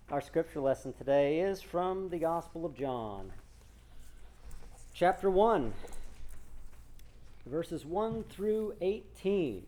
Our scripture lesson today is from the Gospel of John, chapter 1, verses 1 through 18.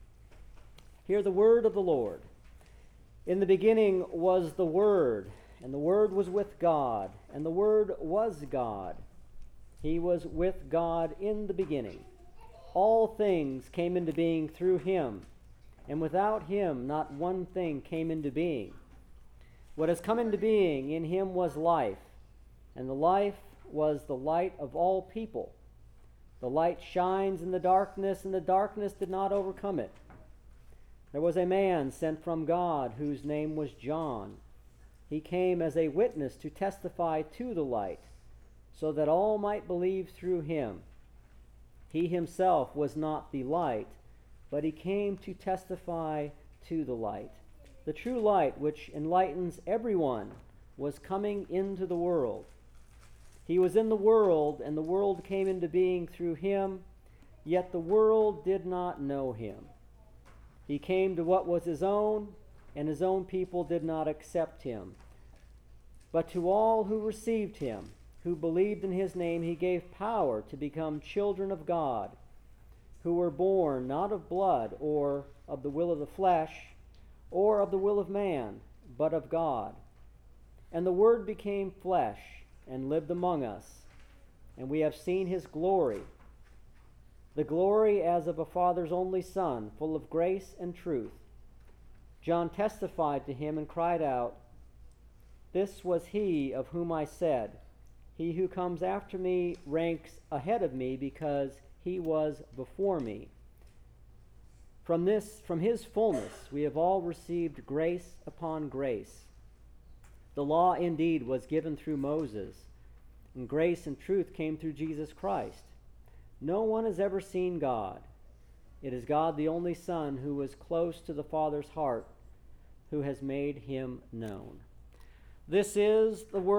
Hear the word of the Lord. In the beginning was the Word, and the Word was with God, and the Word was God. He was with God in the beginning. All things came into being through him, and without him not one thing came into being. What has come into being in him was life, and the life was the light of all people. The light shines in the darkness, and the darkness did not overcome it. There was a man sent from God whose name was John. He came as a witness to testify to the light, so that all might believe through him. He himself was not the light, but he came to testify to the light. The true light, which enlightens everyone, was coming into the world. He was in the world, and the world came into being through him, yet the world did not know him. He came to what was his own, and his own people did not accept him. But to all who received him, who believed in his name, he gave power to become children of God, who were born not of blood, or of the will of the flesh, or of the will of man, but of God. And the Word became flesh and lived among us, and we have seen his glory, the glory as of a Father's only Son, full of grace and truth. John testified to him and cried out, "This was he of whom I said, 'He who comes after me ranks ahead of me because he was before me.'" From his fullness, we have all received grace upon grace. The law indeed was given through Moses, and grace and truth came through Jesus Christ. No one has ever seen God. It is God, the only Son, who was close to the Father's heart, who has made him known. This is the word